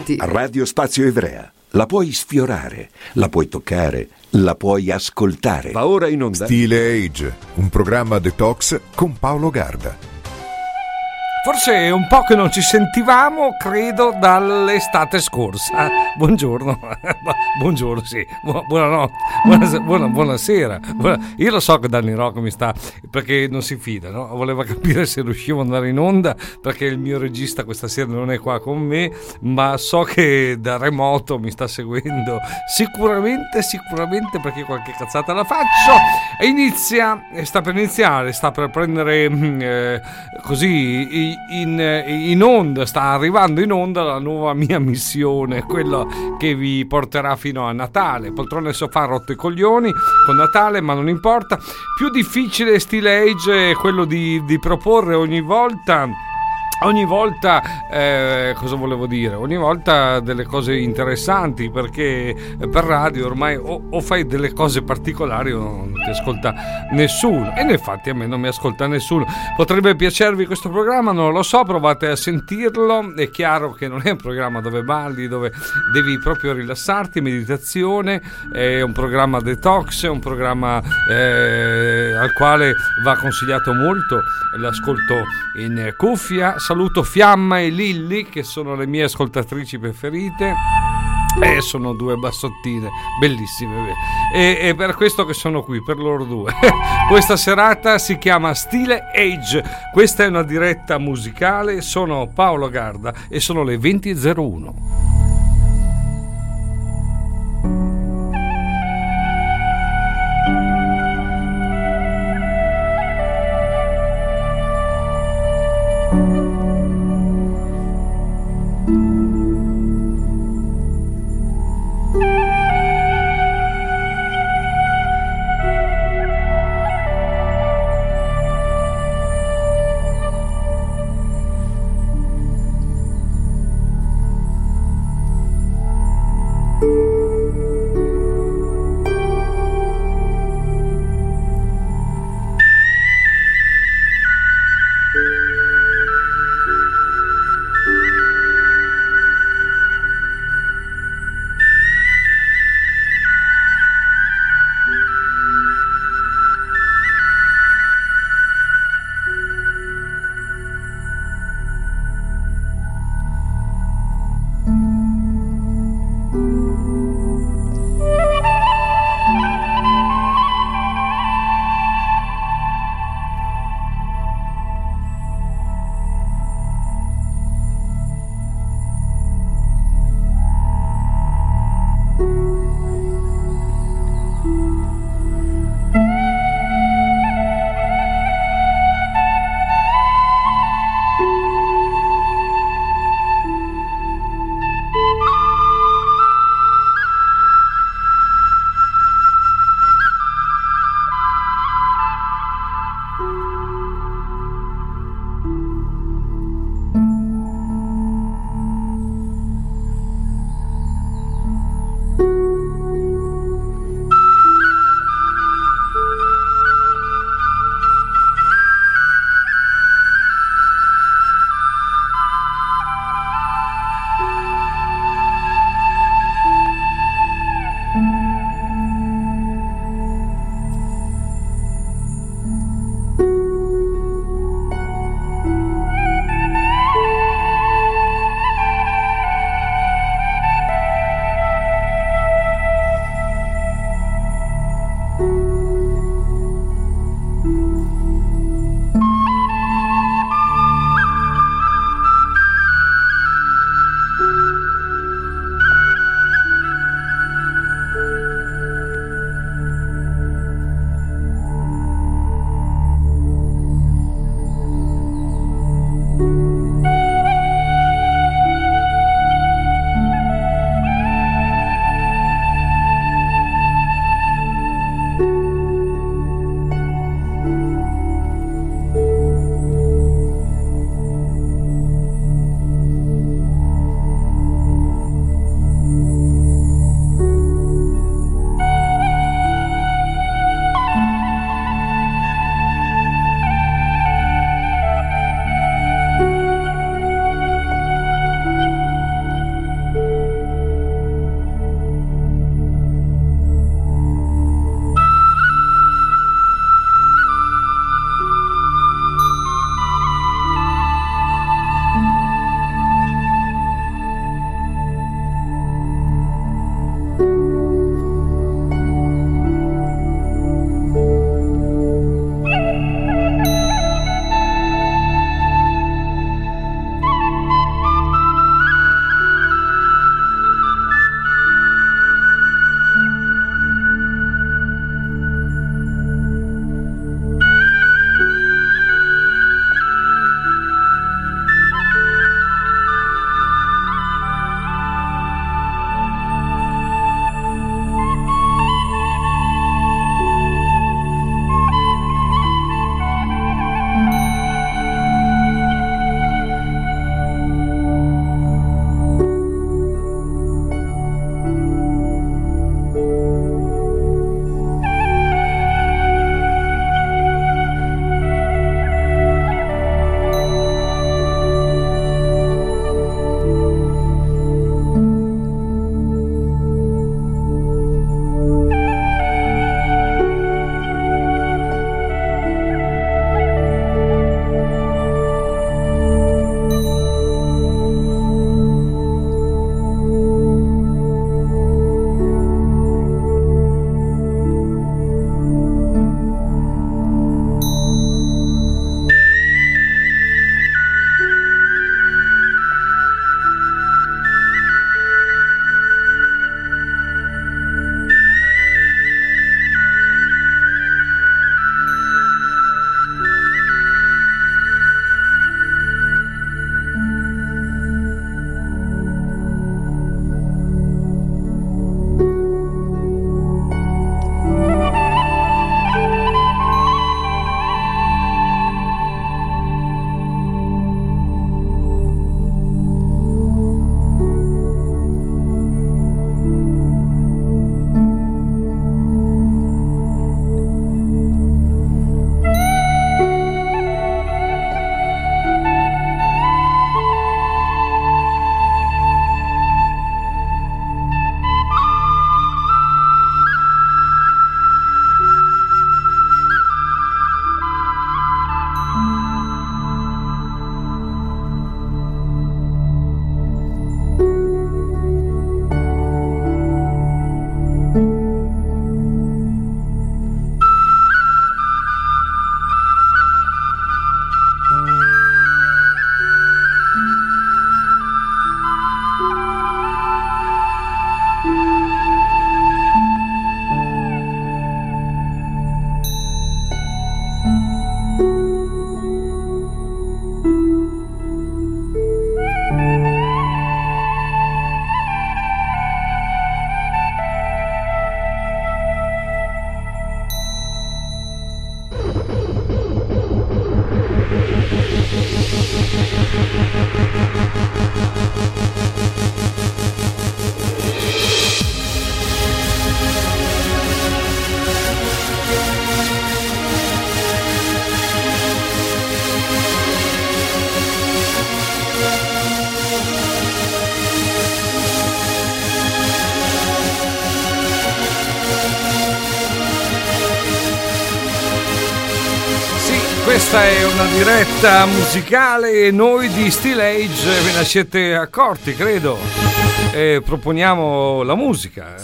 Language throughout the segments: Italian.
Senti, Radio Spazio Ivrea. La puoi sfiorare, la puoi toccare, la puoi ascoltare. Va ora in onda Stile Age, un programma detox con Paolo Garda. Forse è un po' che non ci sentivamo, credo, dall'estate scorsa. Buongiorno, buongiorno, sì, buonanotte, buonasera. Io lo so che Danny Rocco mi sta, perché non si fida, no? Voleva capire se riuscivo ad andare in onda, perché il mio regista questa sera non è qua con me, ma so che da remoto mi sta seguendo sicuramente, perché qualche cazzata la faccio. E sta per iniziare, sta per prendere così in onda, sta arrivando in onda la nuova mia missione, quella che vi porterà fino a Natale. Poltrone e sofà rotto i coglioni con Natale, ma non importa. Più difficile Stile Age è quello di proporre ogni volta cosa volevo dire? Ogni volta delle cose interessanti, perché per radio ormai o fai delle cose particolari o non ti ascolta nessuno, e infatti a me non mi ascolta nessuno. Potrebbe piacervi questo programma, non lo so, provate a sentirlo. È chiaro che non è un programma dove balli, dove devi proprio rilassarti, meditazione, è un programma detox, è un programma al quale va consigliato molto l'ascolto in cuffia. Saluto Fiamma e Lilli, che sono le mie ascoltatrici preferite, e sono due bassottine bellissime, e per questo che sono qui, per loro due. Questa serata si chiama Stile Age, questa è una diretta musicale. Sono Paolo Garda e sono le 20:01. Questa è una diretta musicale e noi di Steel Age ve ne siete accorti, credo. Proponiamo la musica.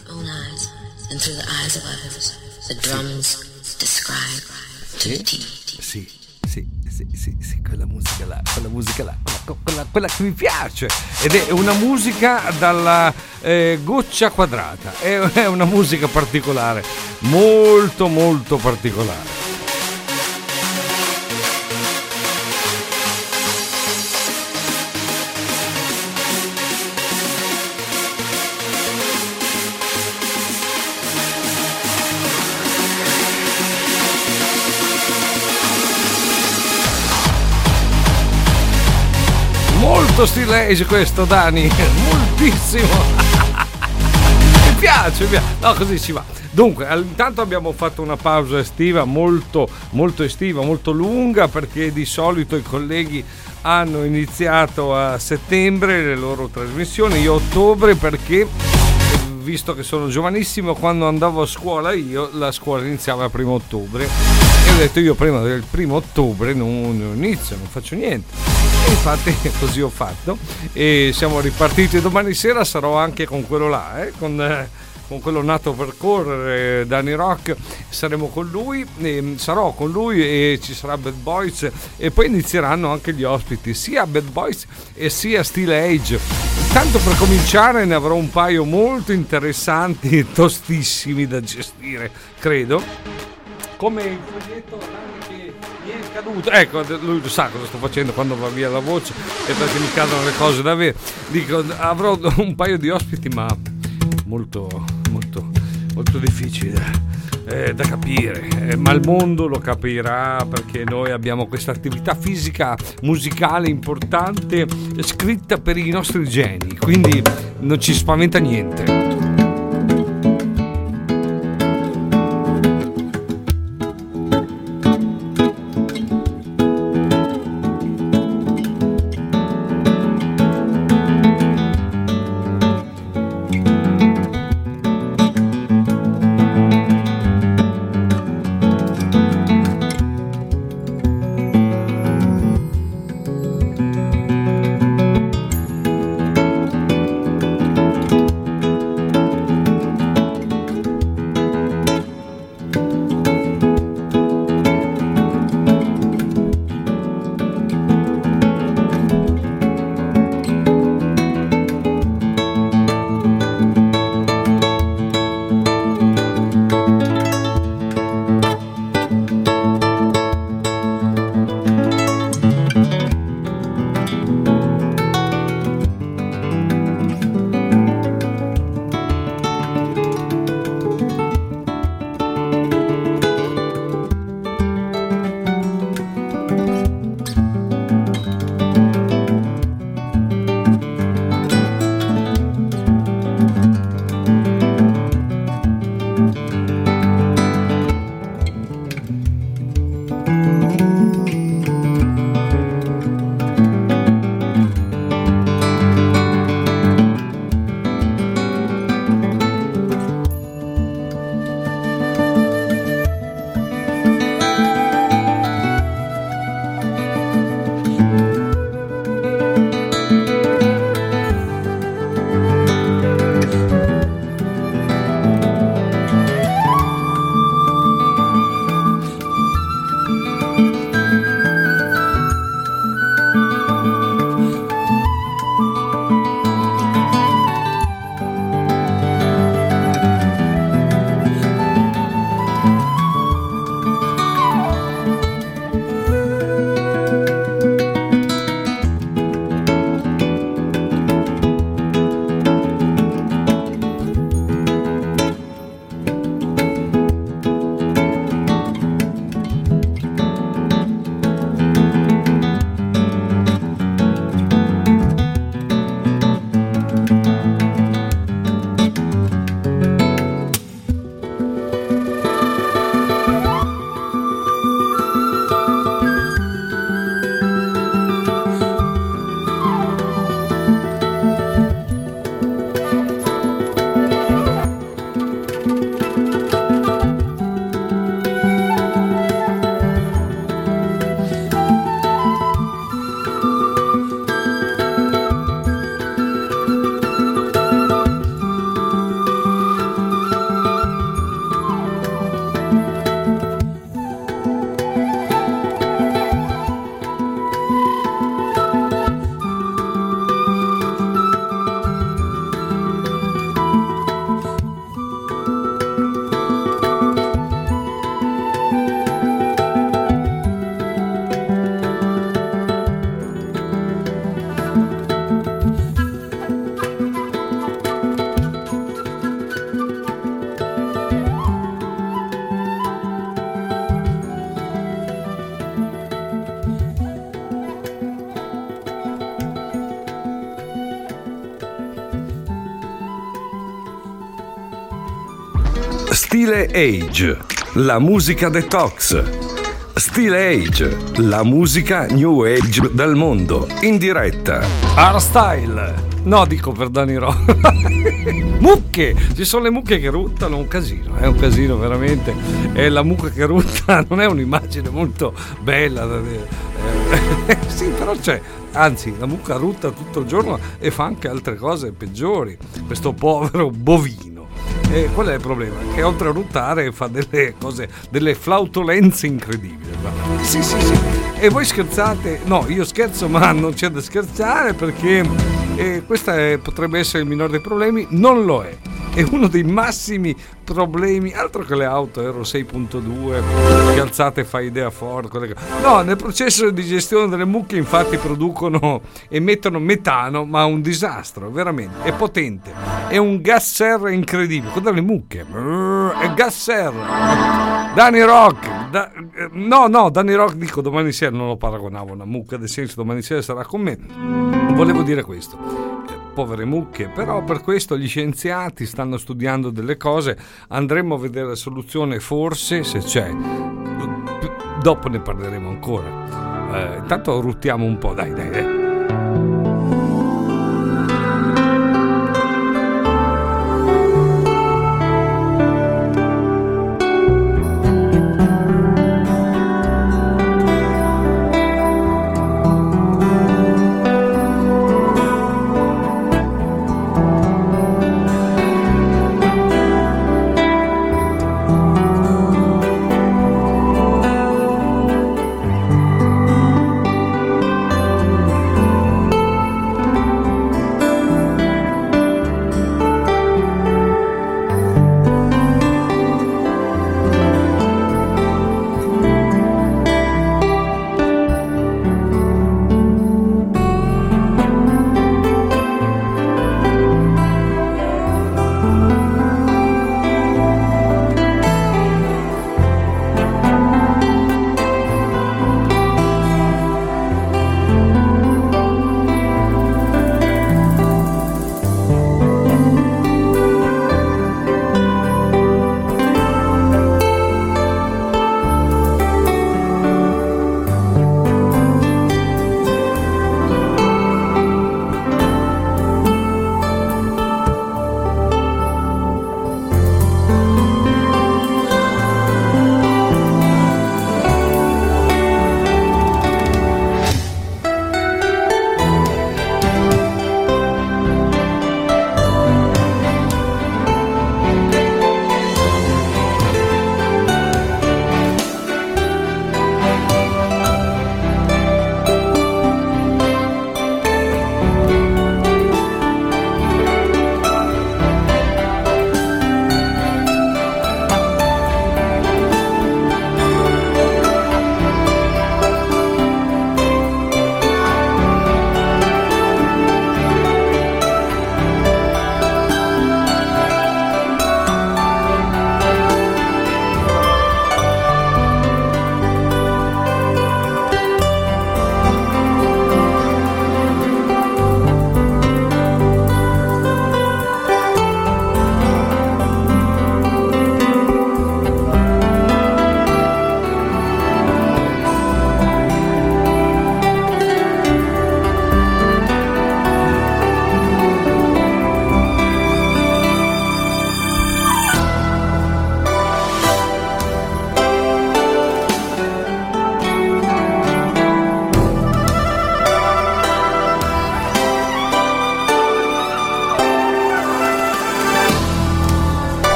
Sì, quella musica là, quella che mi piace. Ed è una musica dalla goccia quadrata. È una musica particolare, molto molto particolare. Molto Steel Age questo, Dani, moltissimo. mi piace. No, così ci va. Dunque, intanto abbiamo fatto una pausa estiva molto molto estiva, molto lunga, perché di solito i colleghi hanno iniziato a settembre le loro trasmissioni, io a ottobre, perché visto che sono giovanissimo, quando andavo a scuola io, la scuola iniziava il 1° ottobre e ho detto io prima del 1° ottobre non inizio, non faccio niente. E infatti così ho fatto e siamo ripartiti. Domani sera sarò anche con quello là, con quello nato per correre, Danny Rock, sarò con lui e ci sarà Bad Boys e poi inizieranno anche gli ospiti, sia Bad Boys e sia Steel Age. Tanto per cominciare ne avrò un paio molto interessanti, tostissimi da gestire, credo, come il foglietto che mi è caduto. Ecco, lui sa cosa sto facendo quando va via la voce e perché mi cadono le cose da vero. Dico, avrò un paio di ospiti, ma molto molto molto difficile da capire, ma il mondo lo capirà, perché noi abbiamo questa attività fisica musicale importante scritta per i nostri geni, quindi non ci spaventa niente. Stile Age, la musica detox. Stile Age, la musica New Age del mondo, in diretta. Hardstyle. No, dico per Dani Rock. Mucche! Ci sono le mucche che ruttano, è un casino veramente. E la mucca che rutta non è un'immagine molto bella da vedere. Sì, però c'è. Anzi, la mucca rutta tutto il giorno e fa anche altre cose peggiori. Questo povero bovino. E qual è il problema? Che oltre a ruttare fa delle cose, delle flautolenze incredibili. Sì. E voi scherzate? No, io scherzo, ma non c'è da scherzare perché questo potrebbe essere il minore dei problemi. Non lo è. È uno dei massimi problemi, altro che le auto Euro 6.2 che alzate fa idea forte. No, nel processo di gestione delle mucche infatti emettono metano, ma un disastro, veramente, è potente, è un gas serra incredibile. Guarda le mucche, è gas serra. Dani Rock, Dani Rock, dico domani sera, non lo paragonavo a una mucca, nel senso domani sera sarà con me. Volevo dire questo. Povere mucche, però per questo gli scienziati stanno studiando delle cose, andremo a vedere la soluzione forse, se c'è, dopo ne parleremo ancora. Intanto ruttiamo un po', dai.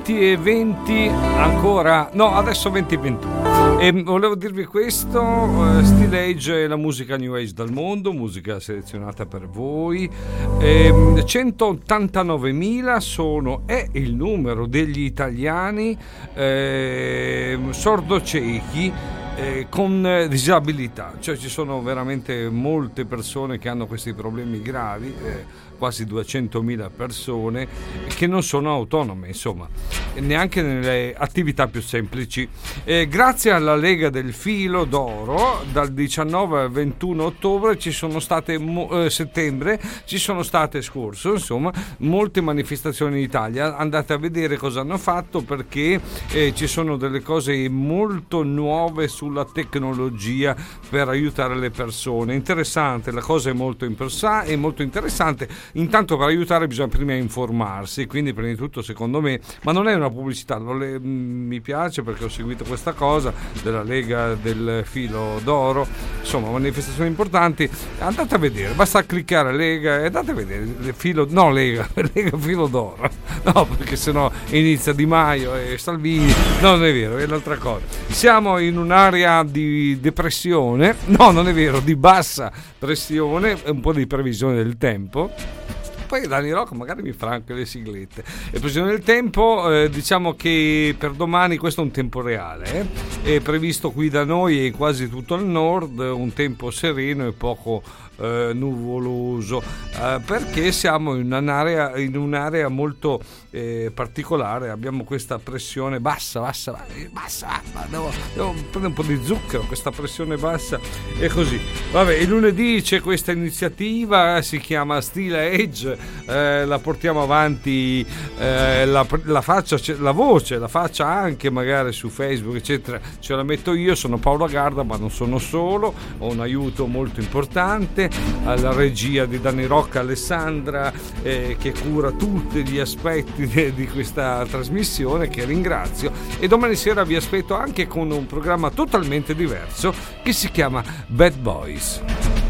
20:20 ancora, no, adesso 20:21. E volevo dirvi questo, Stile Age è la musica New Age dal mondo, musica selezionata per voi. 189.000 è il numero degli italiani sordociechi con disabilità, cioè ci sono veramente molte persone che hanno questi problemi gravi, quasi 200.000 persone che non sono autonome, insomma, neanche nelle attività più semplici. Grazie alla Lega del Filo d'Oro, dal 19 al 21 ottobre ci sono state settembre ci sono state scorso, insomma, molte manifestazioni in Italia. Andate a vedere cosa hanno fatto, perché ci sono delle cose molto nuove sulla tecnologia per aiutare le persone. Interessante, la cosa è molto interessante. Intanto per aiutare bisogna prima informarsi, quindi prima di tutto, secondo me, ma non è una pubblicità, mi piace perché ho seguito questa cosa della Lega del Filo d'Oro, insomma, manifestazioni importanti. Andate a vedere, basta cliccare Lega e andate a vedere Lega Filo d'Oro, no, perché sennò inizia Di Maio e Salvini. No, non è vero, è l'altra cosa. Siamo in un'area di depressione, no, non è vero, di bassa pressione, un po' di previsione del tempo. Poi Dani Rocco magari mi fa anche le siglette. E previsione del tempo, diciamo che per domani questo è un tempo reale, è previsto qui da noi e quasi tutto il nord un tempo sereno e poco nuvoloso, perché siamo in un'area molto particolare. Abbiamo questa pressione bassa, devo prendere un po' di zucchero, questa pressione bassa, e così. Vabbè, il lunedì c'è questa iniziativa, si chiama Stile Age, la portiamo avanti, la voce, la faccia anche magari su Facebook eccetera, ce la metto io, sono Paolo Garda, ma non sono solo, ho un aiuto molto importante alla regia di Dani Rocca, Alessandra, che cura tutti gli aspetti di questa trasmissione, che ringrazio, e domani sera vi aspetto anche con un programma totalmente diverso che si chiama Bad Boys.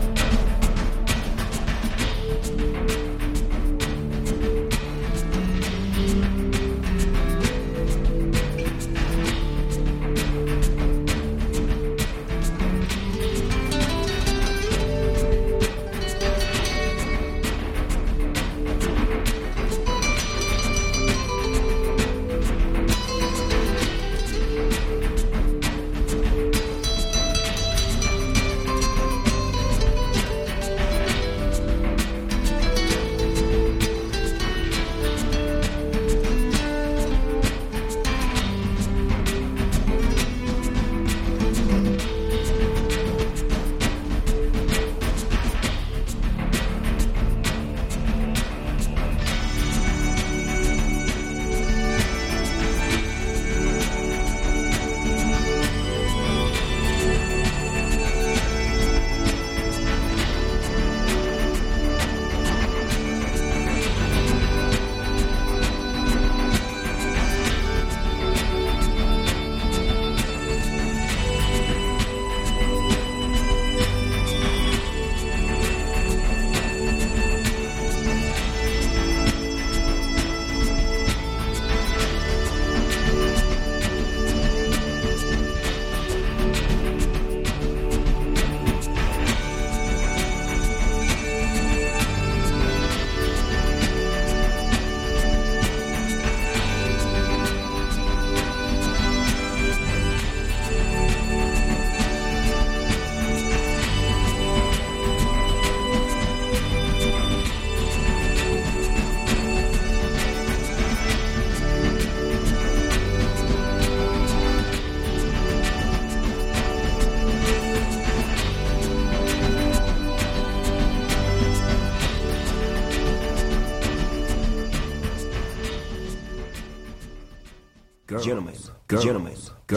Gentlemen.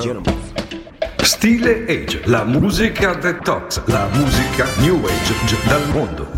Stile Age, la musica detox, la musica New Age dal mondo.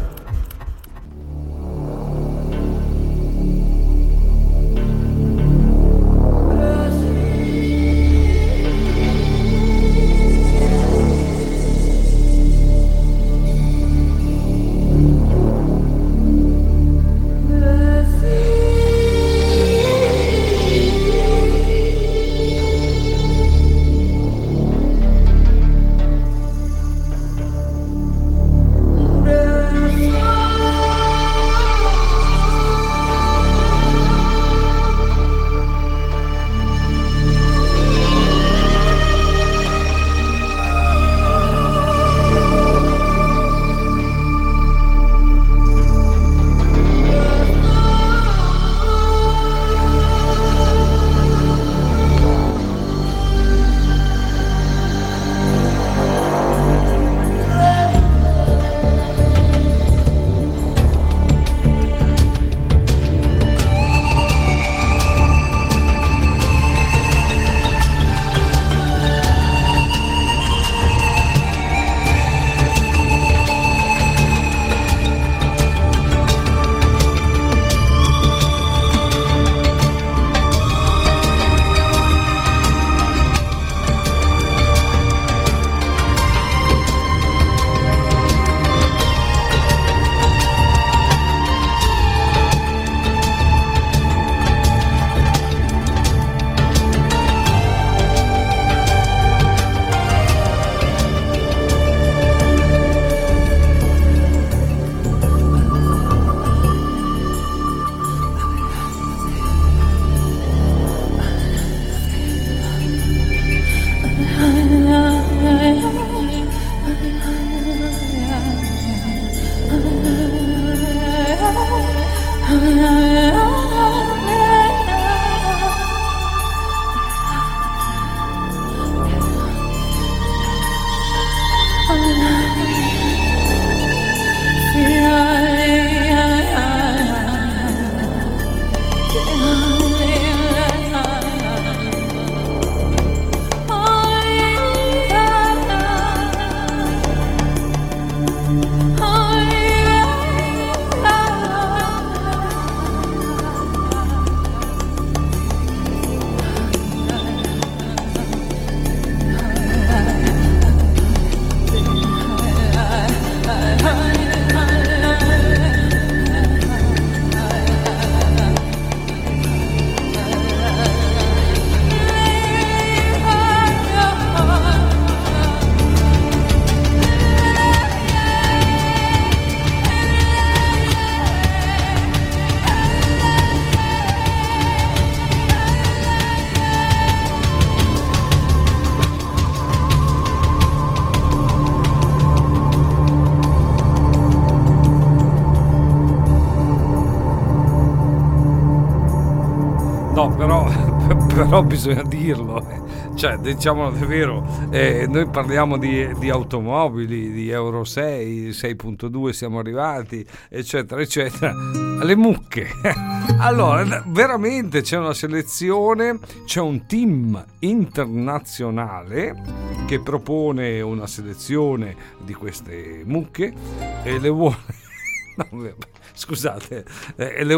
però bisogna dirlo, cioè diciamolo davvero, noi parliamo di automobili, di Euro 6, 6.2 siamo arrivati, eccetera eccetera. Le mucche, allora veramente c'è una selezione, c'è un team internazionale che propone una selezione di queste mucche e le vuole scusate, le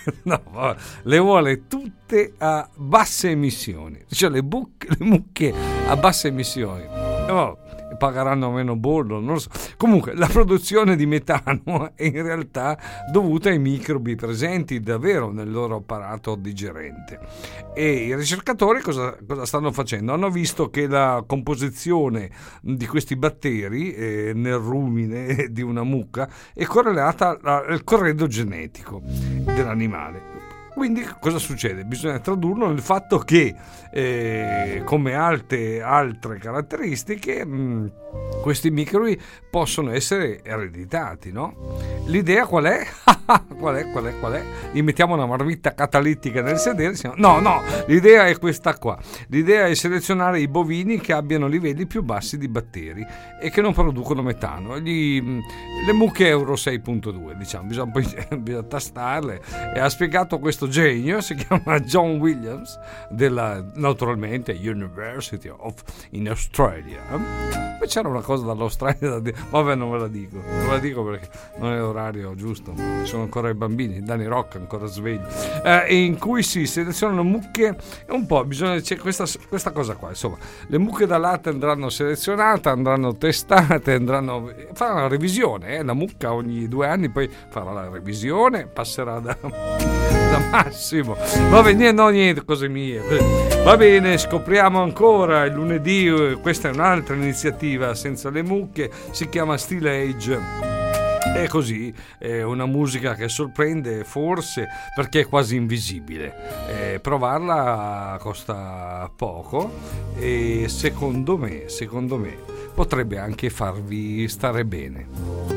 vuole tutte a basse emissioni, cioè le mucche a basse emissioni. Pagheranno meno bollo, non lo so. Comunque la produzione di metano è in realtà dovuta ai microbi presenti davvero nel loro apparato digerente, e i ricercatori cosa stanno facendo? Hanno visto che la composizione di questi batteri nel rumine di una mucca è correlata al corredo genetico dell'animale. Quindi cosa succede? Bisogna tradurlo nel fatto che come altre caratteristiche questi microbi possono essere ereditati, no? L'idea qual è? Qual è? Gli mettiamo una marmitta catalitica nel sedere? No, l'idea è questa qua. L'idea è selezionare i bovini che abbiano livelli più bassi di batteri e che non producono metano. Le mucche Euro 6.2, diciamo, bisogna tastarle, e ha spiegato questo genio, si chiama John Williams, della naturalmente University of in Australia. Poi c'era una cosa dall'Australia da dire, vabbè, non ve la dico perché non è l'orario giusto, sono ancora i bambini, Danny Rock ancora sveglio, in cui si selezionano mucche un po', c'è questa cosa qua, insomma, le mucche da latte andranno selezionate, andranno testate, farà una revisione, la mucca ogni 2 anni poi farà la revisione, passerà da Massimo, vabbè, niente, cose mie, va bene, scopriamo ancora il lunedì, questa è un'altra iniziativa senza le mucche, si chiama Steel Age. È così, è una musica che sorprende forse perché è quasi invisibile, provarla costa poco e secondo me potrebbe anche farvi stare bene.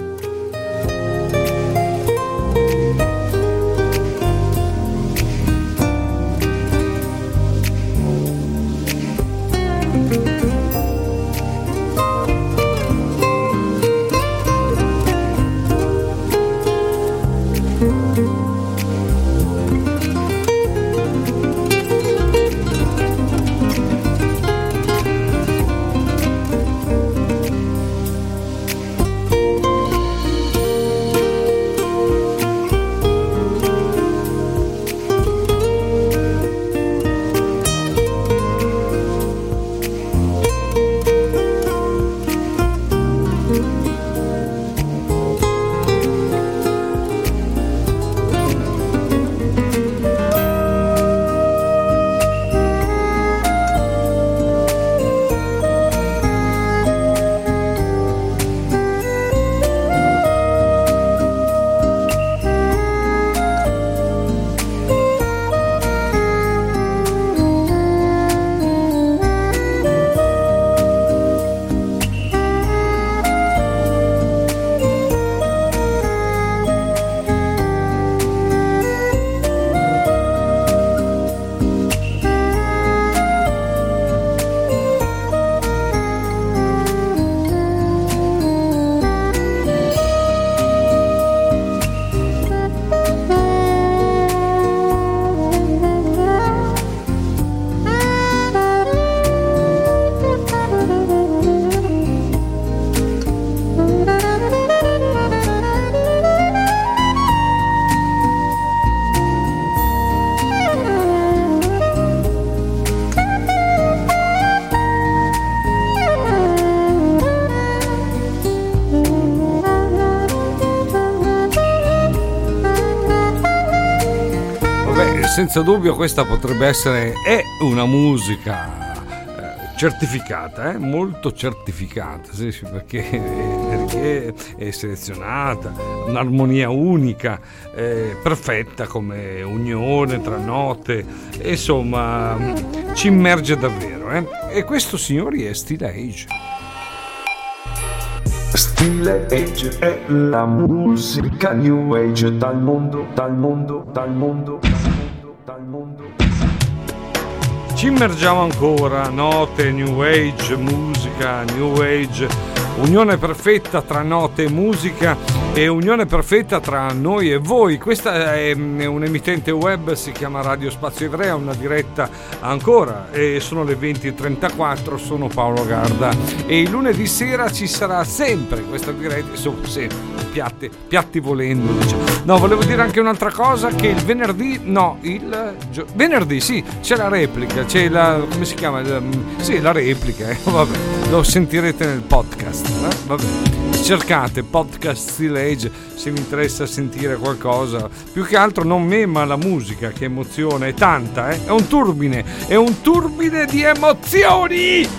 Senza dubbio questa potrebbe essere una musica certificata, molto certificata, sì, perché è selezionata, un'armonia unica, perfetta come unione tra note, insomma ci immerge davvero, e questo, signori, è Steel Age. Steel Age è la musica New Age dal mondo. Ci immergiamo ancora, note, new age, musica, new age, unione perfetta tra note e musica e unione perfetta tra noi e voi. Questa è un emittente web, si chiama Radio Spazio Ivrea, una diretta ancora e sono le 20:34, sono Paolo Garda e il lunedì sera ci sarà sempre questa diretta, insomma sempre, piatti volendo, diciamo. No, volevo dire anche un'altra cosa, che il venerdì, no, venerdì sì, c'è la replica, c'è la, come si chiama? Sì, la replica, vabbè, lo sentirete nel podcast, vabbè. Cercate podcast Steel Age se vi interessa sentire qualcosa, più che altro non me ma la musica, che emozione, è tanta, è un turbine di emozioni.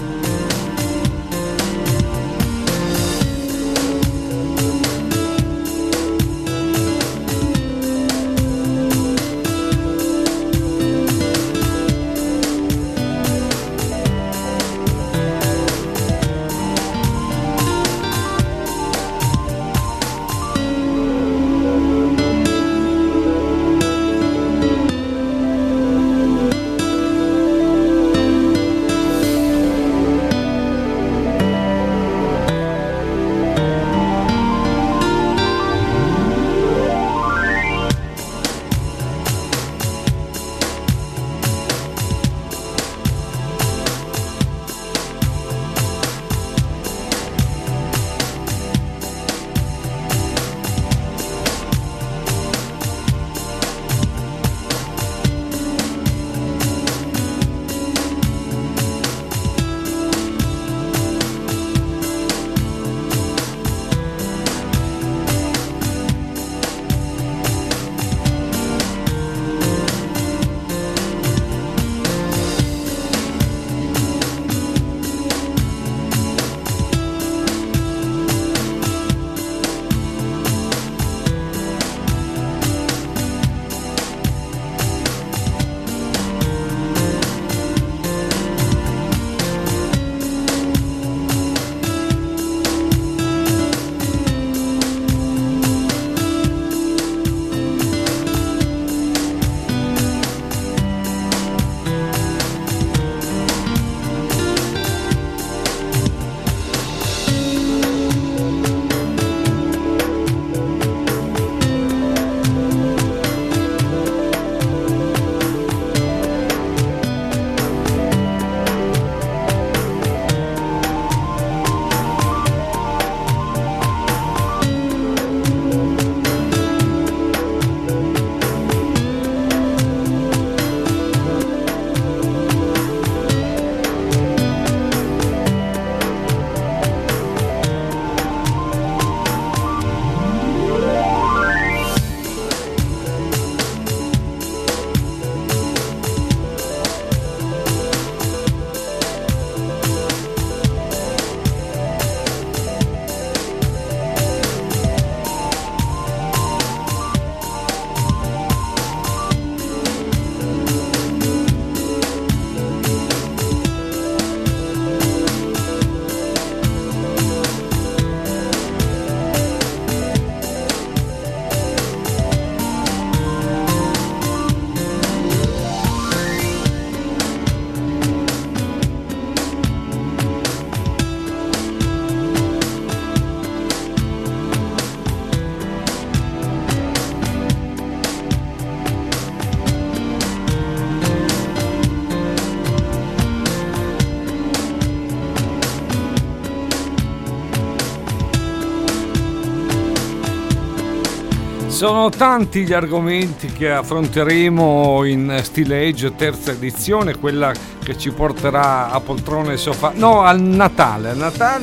Sono tanti gli argomenti che affronteremo in Steel Age terza edizione, quella che ci porterà a poltrone e sofà, no, al Natale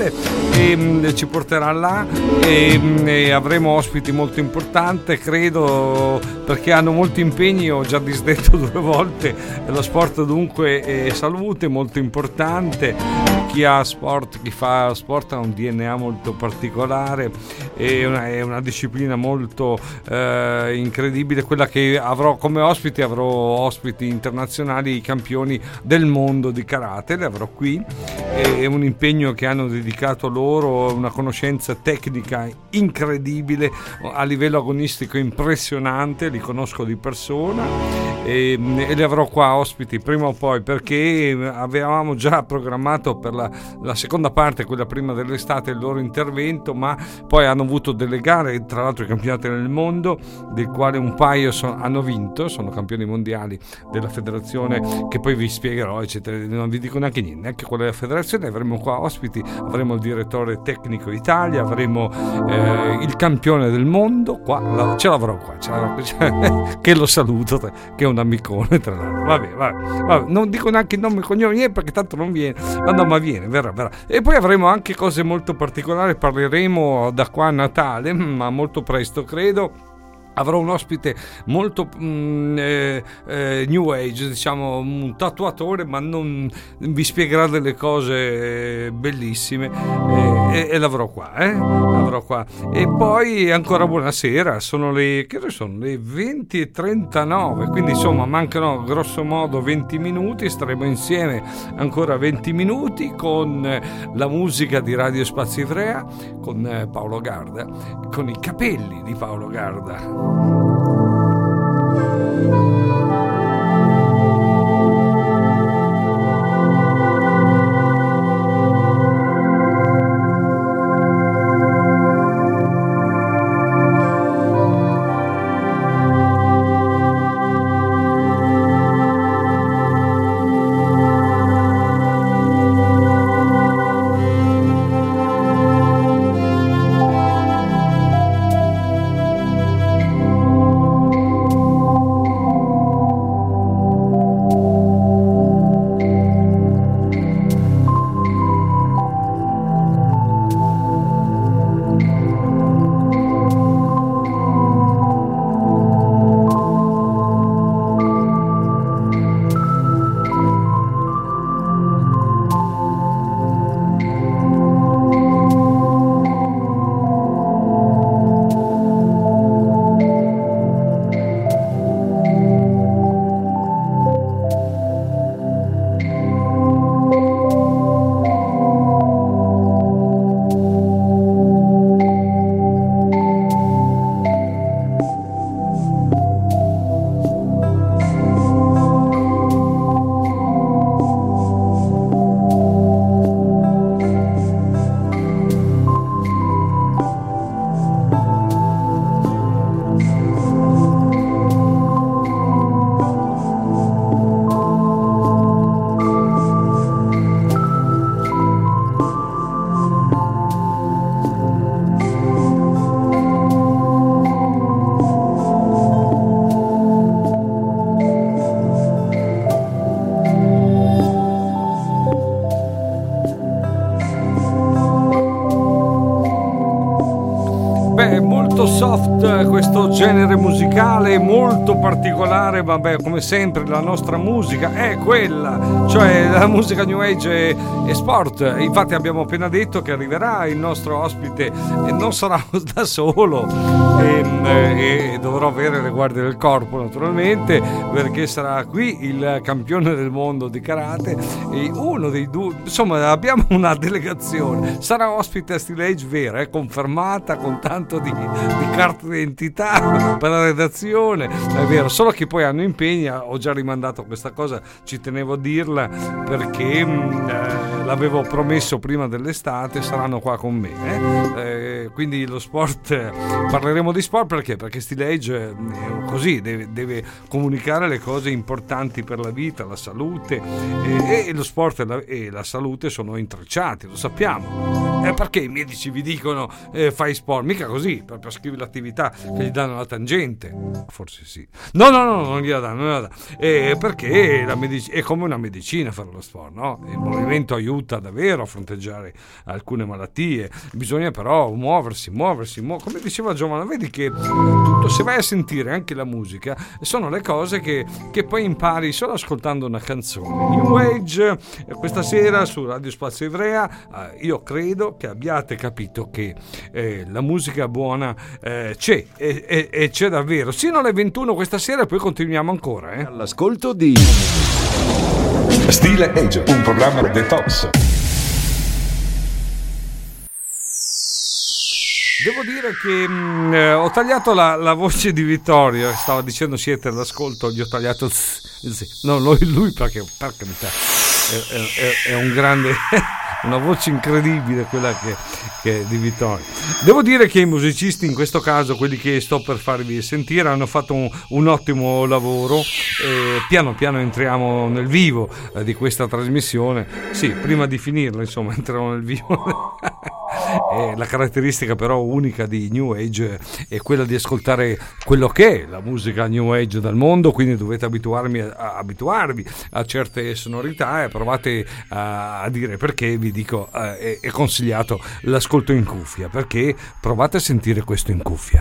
e ci porterà là e avremo ospiti molto importanti, credo, perché hanno molti impegni. Ho già disdetto 2 volte lo sport, dunque è salute molto importante. Chi ha sport, chi fa sport ha un DNA molto particolare, è una disciplina molto incredibile quella che avrò come ospiti. Avrò ospiti internazionali, i campioni del mondo di karate, li avrò qui. È un impegno che hanno dedicato loro, una conoscenza tecnica incredibile, a livello agonistico impressionante, li conosco di persona e li avrò qua ospiti prima o poi, perché avevamo già programmato per la seconda parte, quella prima dell'estate, il loro intervento, ma poi hanno avuto delle gare, tra l'altro i campionati nel mondo, del quale un paio hanno vinto, sono campioni mondiali della federazione, che poi vi spiegherò, eccetera. Non vi dico neanche niente, neanche quella della federazione. Avremo qua ospiti, avremo il direttore tecnico Italia, avremo il campione del mondo qua, ce l'avrò qua, che lo saluto, che è un amicone tra l'altro. Vabbè, non dico neanche il nome e cognome perché tanto non viene, ma viene, verrà. E poi avremo anche cose molto particolari, parleremo da qua a Natale, ma molto presto credo. Avrò un ospite molto new age, diciamo un tatuatore, ma non vi spiegherà delle cose bellissime, e l'avrò qua, l'avrò qua. E poi ancora buonasera, sono le 20:39, quindi insomma mancano grosso modo 20 minuti, staremo insieme ancora 20 minuti con la musica di Radio Spazio Ivrea, con Paolo Garda, con i capelli di Paolo Garda. Soft, questo genere musicale molto particolare, vabbè, come sempre la nostra musica è quella, cioè la musica New Age e sport. Infatti abbiamo appena detto che arriverà il nostro ospite e non sarà da solo, e dovrò avere le guardie del corpo naturalmente, perché sarà qui il campione del mondo di karate e uno dei due, insomma abbiamo una delegazione, sarà ospite a Steel Age vera, è confermata con tanto di carta d'identità per la redazione, è vero, solo che poi hanno impegni, ho già rimandato questa cosa, ci tenevo a dirla perché l'avevo promesso prima dell'estate, saranno qua con me, quindi lo sport, parleremo di sport perché Steel Age così deve comunicare le cose importanti per la vita, la salute, e lo sport e la salute sono intrecciati, lo sappiamo, perché i medici vi dicono fai sport, mica così, proprio scrivi l'attività che gli danno la tangente, forse sì, no, non gliela danno, perché è come una medicina fare lo sport, no? Il movimento aiuta davvero a fronteggiare alcune malattie, bisogna però muoversi, come diceva Giovanna, vedi che tutto, se vai a sentire anche la musica, sono le cose che poi impari solo ascoltando una canzone. New Age, questa sera su Radio Spazio Ivrea, io credo che abbiate capito che la musica buona c'è, e c'è davvero, sino alle 21 questa sera, e poi continuiamo ancora. All'ascolto di Steel Age, un programma detox. Devo dire che ho tagliato la voce di Vittorio, stava dicendo siete all'ascolto, gli ho tagliato no, lui perché è un grande una voce incredibile quella che di Vittorio. Devo dire che i musicisti in questo caso, quelli che sto per farvi sentire, hanno fatto un ottimo lavoro. Piano piano entriamo nel vivo di questa trasmissione. Sì, prima di finirla insomma entriamo nel vivo. La caratteristica però unica di New Age è quella di ascoltare quello che è la musica New Age dal mondo, quindi dovete abituarvi a certe sonorità e provate a dire perché vi dico è consigliato l'ascolto in cuffia, perché provate a sentire questo in cuffia.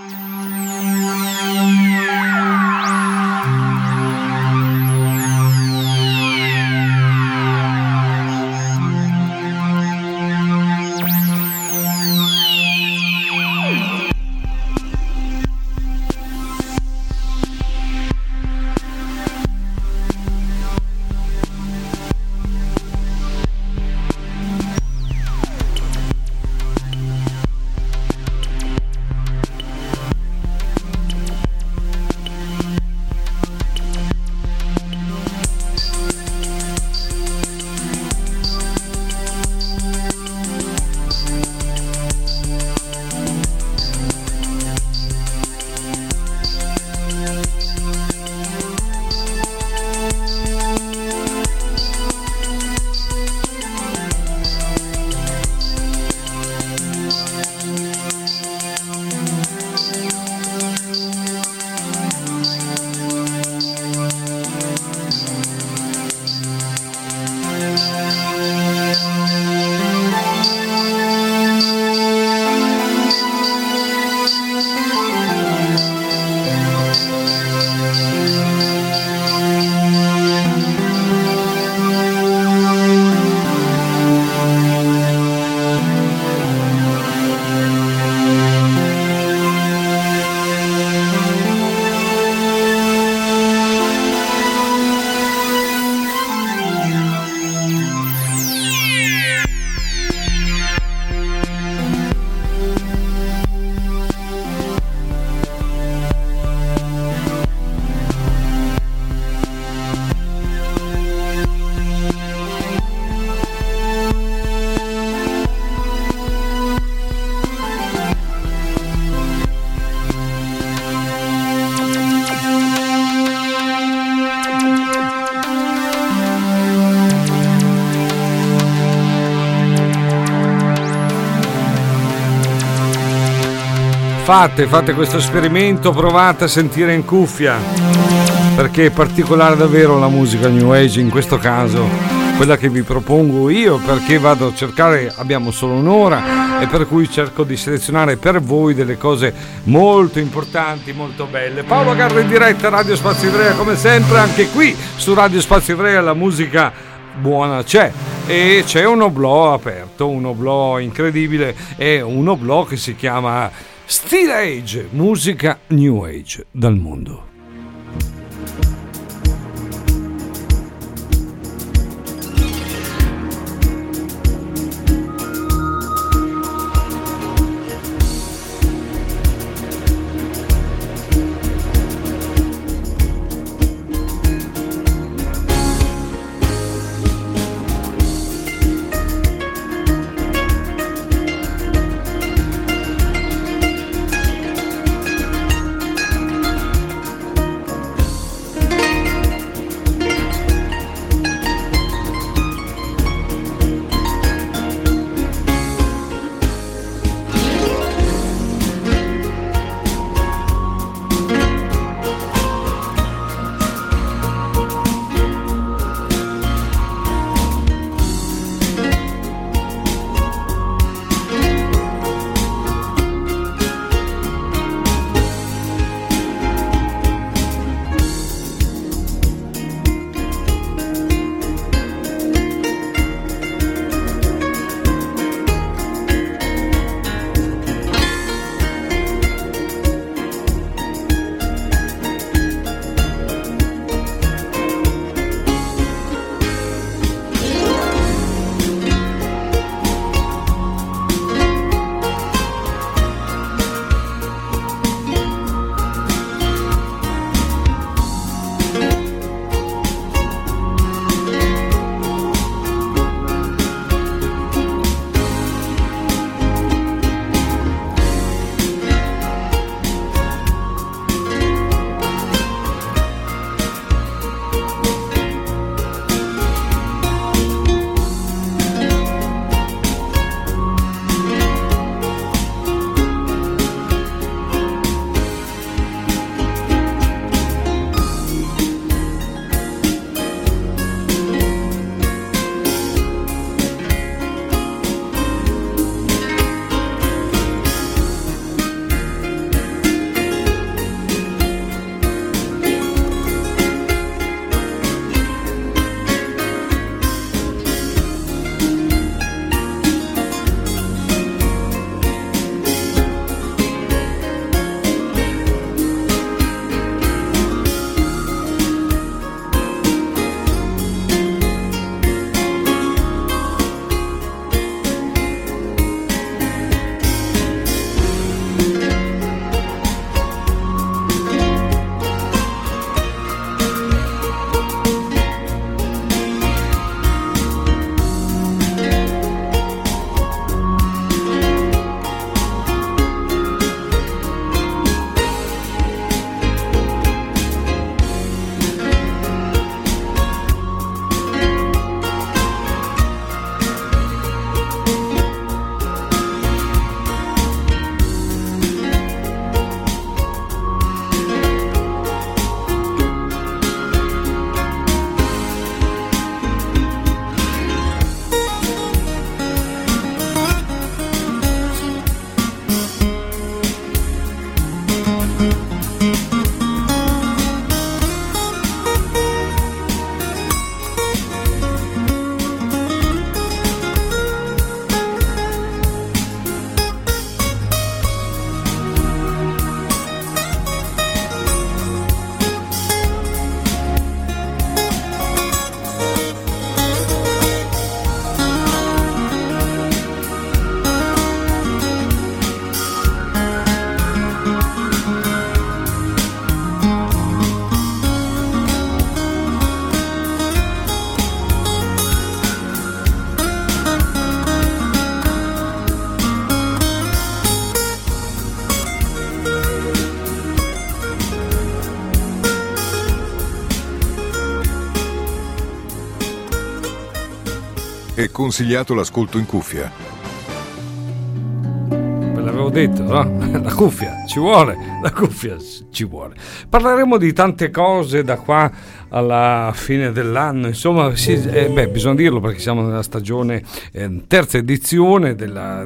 Fate questo esperimento, provate a sentire in cuffia, perché è particolare davvero la musica New Age, in questo caso quella che vi propongo io, perché vado a cercare, abbiamo solo un'ora e per cui cerco di selezionare per voi delle cose molto importanti, molto belle. Paolo Garra in diretta, Radio Spazio Ivrea, come sempre anche qui su Radio Spazio Ivrea la musica buona c'è. E c'è un oblò aperto, un oblò incredibile, è un oblò che si chiama Steel Age, musica New Age dal mondo. È consigliato l'ascolto in cuffia. Ve l'avevo detto, no? La cuffia ci vuole, la cuffia ci vuole. Parleremo di tante cose da qua alla fine dell'anno, insomma, bisogna dirlo perché siamo nella stagione terza edizione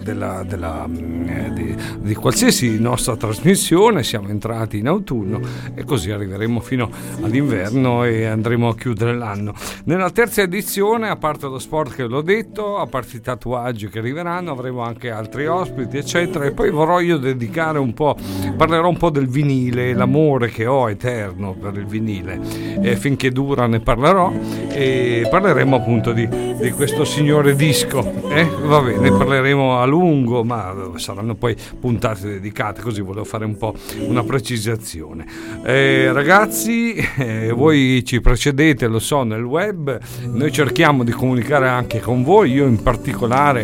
di qualsiasi nostra trasmissione. Siamo entrati in autunno e così arriveremo fino all'inverno e andremo a chiudere l'anno. Nella terza edizione, a parte lo sport che l'ho detto, a parte i tatuaggi che arriveranno, avremo anche altri ospiti eccetera, e poi vorrò io dedicare un po', parlerò un po' del vinile, l'amore che ho eterno per il vinile, finché dura ne parlerò, e parleremo appunto di questo signore disco, va bene, parleremo a lungo, ma saranno poi puntate dedicate, così volevo fare un po' una precisazione. Ragazzi, voi ci precedete, lo so, nel web, noi cerchiamo di comunicare anche con voi. Io in particolare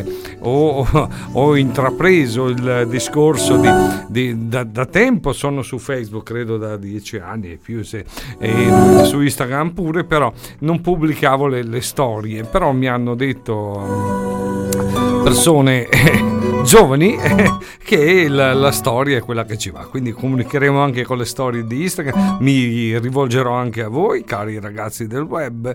ho intrapreso il discorso da tempo, sono su Facebook credo da 10 anni e più, e su Instagram pure, però non pubblicavo le storie, però mi hanno detto persone giovani che la storia è quella che ci va, quindi comunicheremo anche con le storie di Instagram. Mi rivolgerò anche a voi, cari ragazzi del web,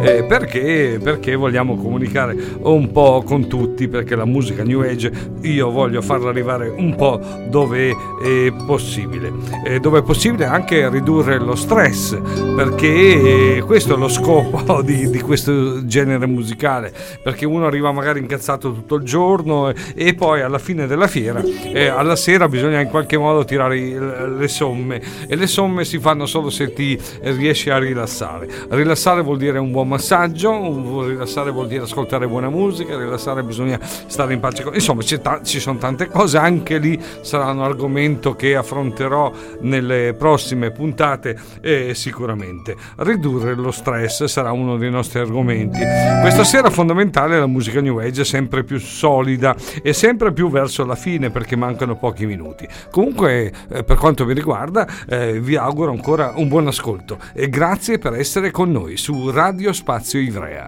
perché vogliamo comunicare un po' con tutti, perché la musica New Age io voglio farla arrivare un po' dove è possibile, anche ridurre lo stress, perché questo è lo scopo di questo genere musicale, perché uno arriva magari incazzato tutto il giorno e poi alla fine della fiera, alla sera bisogna in qualche modo tirare le somme, e le somme si fanno solo se ti riesci a rilassare. Rilassare vuol dire un buon massaggio, rilassare vuol dire ascoltare buona musica, rilassare bisogna stare in pace insomma ci sono tante cose, anche lì sarà un argomento che affronterò nelle prossime puntate, sicuramente ridurre lo stress sarà uno dei nostri argomenti. Questa sera fondamentale la musica New Age, sempre più solida e sempre più verso la fine, perché mancano pochi minuti. Comunque, per quanto mi riguarda, vi auguro ancora un buon ascolto e grazie per essere con noi su Radio Spazio Ivrea.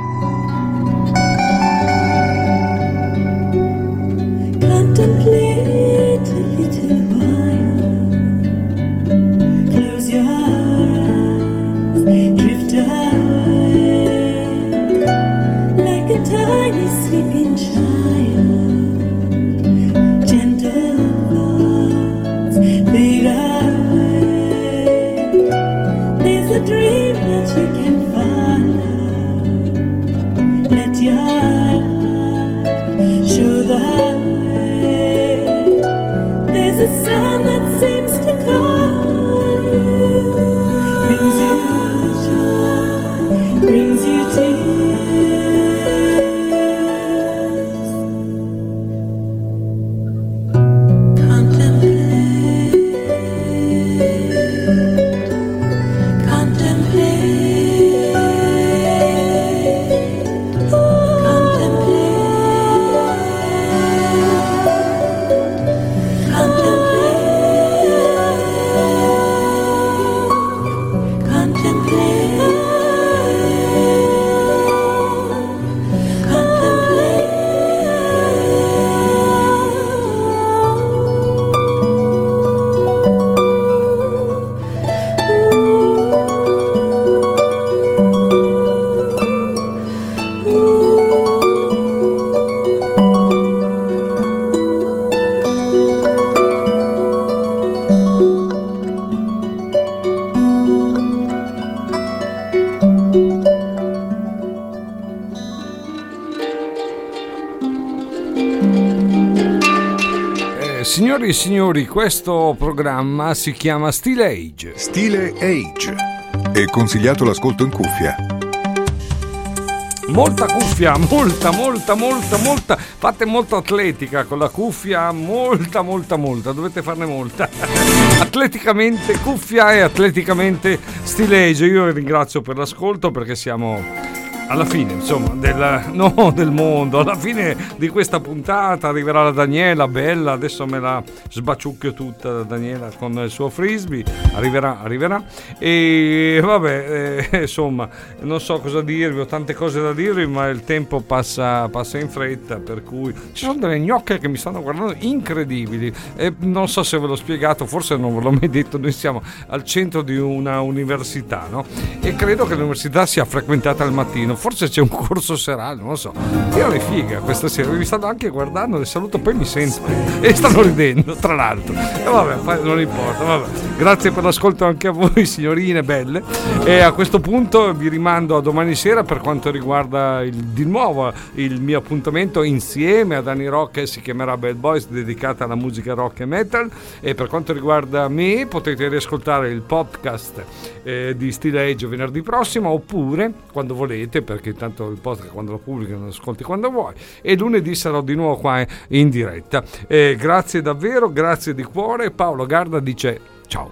Contemplate a little while, close your eyes, drift away like a tiny sleeping child. Gentle thoughts fade away. There's a dream that you can follow. Let your heart show the way. There's a sound that seems to call you, brings you joy, brings you tears. Contemplate, contemplate, Signori e signori, questo programma si chiama Stile Age. Stile Age. È consigliato l'ascolto in cuffia. Molta cuffia, molta. Fate molta atletica con la cuffia, molta. Dovete farne molta. Atleticamente cuffia e atleticamente Stile Age. Io vi ringrazio per l'ascolto, perché siamo alla fine, insomma, del mondo, alla fine di questa puntata arriverà la Daniela, bella, adesso me la sbaciucchio tutta Daniela con il suo frisbee, arriverà, e vabbè, insomma, non so cosa dirvi, ho tante cose da dirvi, ma il tempo passa in fretta, per cui ci sono delle gnocche che mi stanno guardando incredibili, e non so se ve l'ho spiegato, forse non ve l'ho mai detto, noi siamo al centro di una università, no? E credo che l'università sia frequentata al mattino, forse c'è un corso serale, non lo so. Io le figa questa sera, mi stanno anche guardando, le saluto, poi mi sento e stanno ridendo, tra l'altro. E vabbè, non importa, vabbè. Grazie per l'ascolto anche a voi, signorine belle. E a questo punto vi rimando a domani sera per quanto riguarda di nuovo il mio appuntamento insieme a Dani Rock, si chiamerà Bad Boys, dedicata alla musica rock e metal. E per quanto riguarda me, potete riascoltare il podcast di Stile Age venerdì prossimo, oppure quando volete, perché tanto il podcast quando lo pubblico lo ascolti quando vuoi, e lunedì sarò di nuovo qua in diretta. Grazie davvero, grazie di cuore. Paolo Garda dice ciao.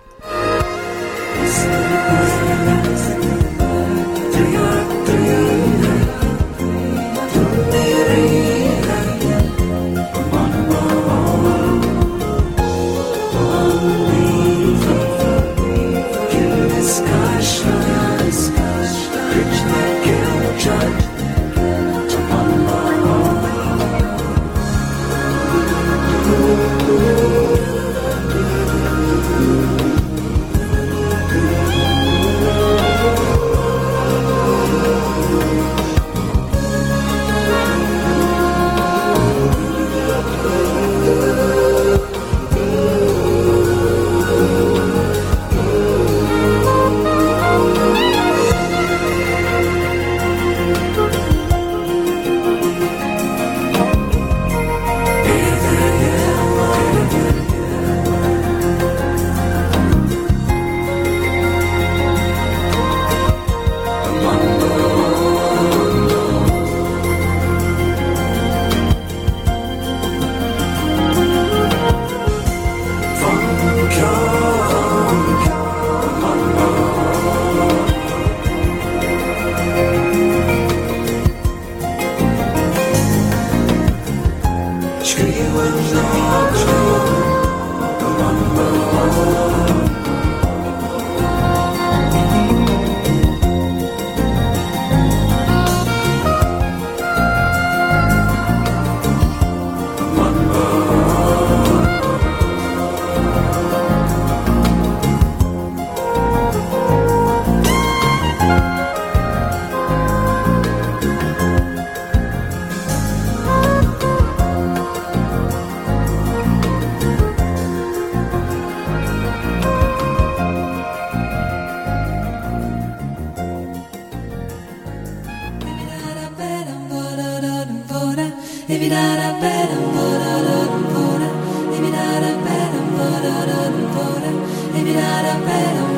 Evitare